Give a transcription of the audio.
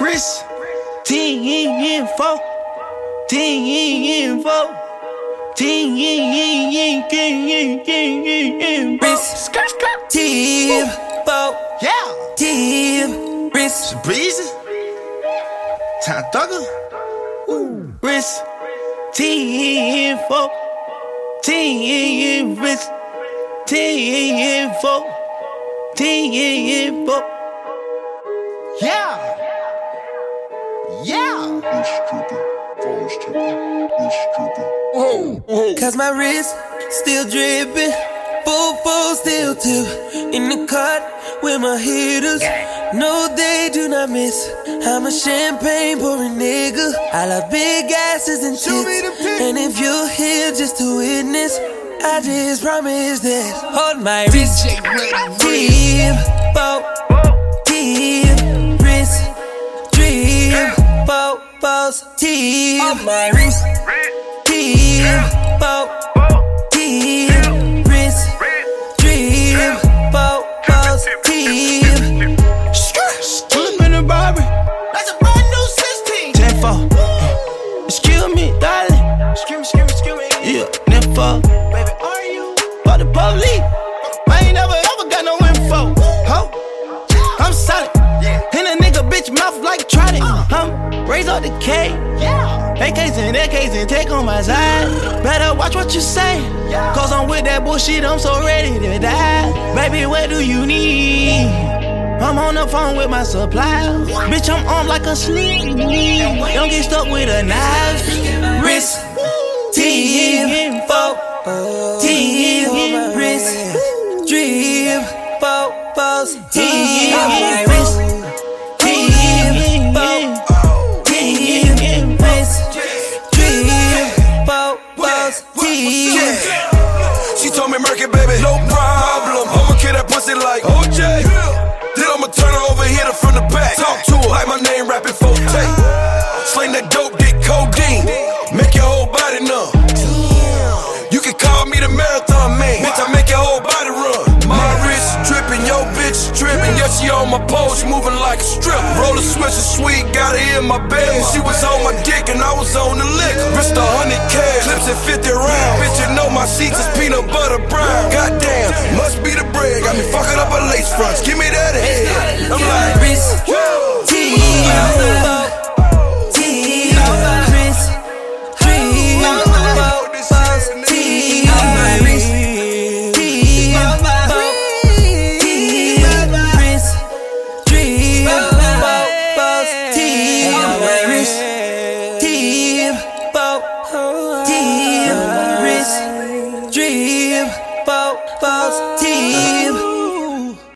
Wrist, 10 4, 10 4, 10 wrist, tip, bow, yeah, tip, wrist, breezy, time thugger, wrist, 10 4, 10 wrist, 10 4, 10 4, yeah. Yeah. Cause my wrist still dripping, full still tip. In the cut with my hitters, no they do not miss. I'm a champagne pouring nigga. I love big asses and tits. And if you're here just to witness, I just promise this. Hold my wrist, tip, bow, tip, wrist, drip. Bows, tip, on my wrist, tip, bow, tip, wrist, drip, bows, tip. Pull up in the Barbie, that's a brand new 16. 10 4, excuse me, darling. Excuse me. Yeah, 10 4, baby, are you? For the police, I ain't never ever got no info. Ho, I'm solid. And a nigga bitch mouth like Trident. Raise up the K, AKs and take on my side. Better watch what you say, cause I'm with that bullshit, I'm so ready to die. Baby, what do you need? I'm on the phone with my supplier. Bitch, I'm armed like a sling. Don't get stuck with a knife. Wrist, tip, bow, tip, wrist, drip, bows, tip, wrist. She told me, Merky, baby, no problem. I'ma kill that pussy like OJ. Then I'ma turn her over, hit her from the back. Talk to her like my name, rapping Forte. Sling that dope, get codeine. Make your whole body numb. You can call me the marathon man. Bitch, I make your whole body run. My wrist dripping, yo bitch tripping. Yeah, she on my pole, she moving like a strip. Roll a switch of sweet, got her in my bed. She was on my dick and I was on the liquor. Wrist 100 cash, clips at 50 rounds. Bitch, you know my seats is peanut butter brown. Goddamn, must be the bread. Got me fucking up her lace fronts. Give me that head. I'm like, wrist,